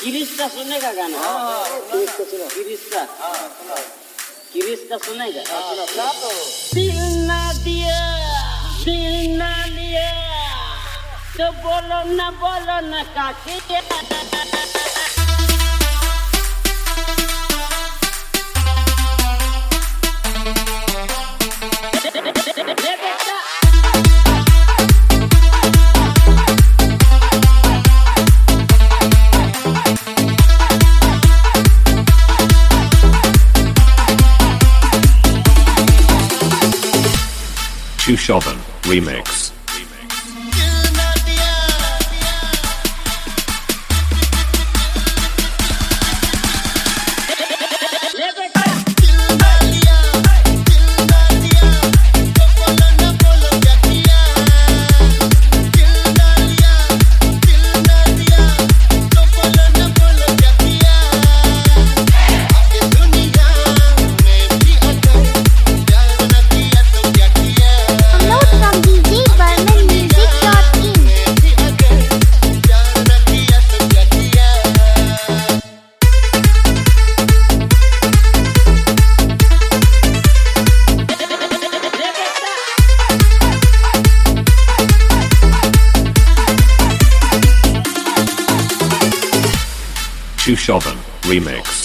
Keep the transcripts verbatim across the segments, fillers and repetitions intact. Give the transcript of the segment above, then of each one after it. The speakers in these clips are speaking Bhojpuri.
किरिश का सुनने का गाना किरिश का सुना किरिश का किरिश का सुनेगा सुना तो दिल ना दिया दिल ना दिया तो बोलो ना बोलो ना काके Chushovan Remix. Chushovan Remix.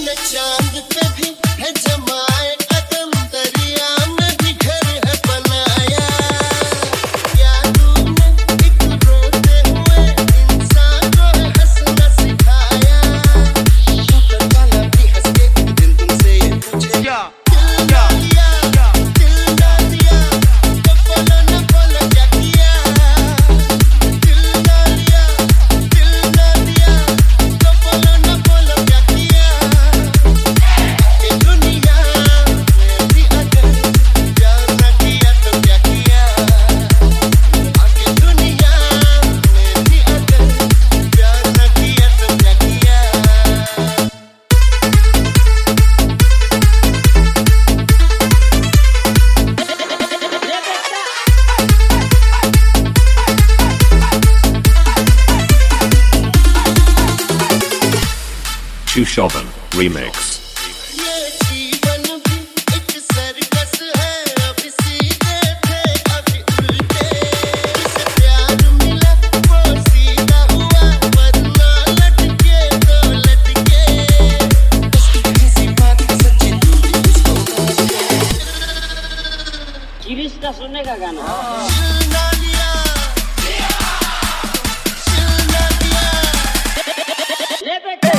Chushovan Remix. किरिश का सुनने का गाना ले बेटे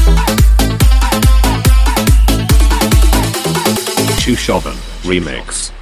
Chushovan Remix.